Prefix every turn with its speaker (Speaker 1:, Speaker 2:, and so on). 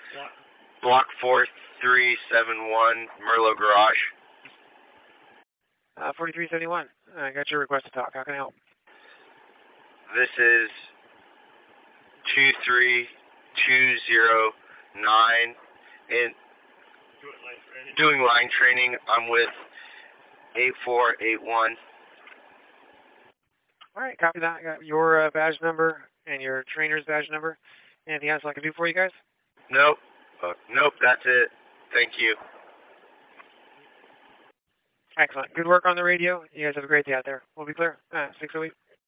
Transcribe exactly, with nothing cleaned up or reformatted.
Speaker 1: Block four three seven one, Merlot Garage.
Speaker 2: Uh, forty-three seventy-one, I got your request to talk. How can I help?
Speaker 1: This is two three two zero nine, and doing line training. I'm with eight four eight one.
Speaker 2: All right, copy that. I got your uh, badge number and your trainer's badge number. Anything else I can do for you guys?
Speaker 1: Nope. Uh, nope, that's it. Thank you.
Speaker 2: Excellent. Good work on the radio. You guys have a great day out there. We'll be clear. Uh, six oh eight.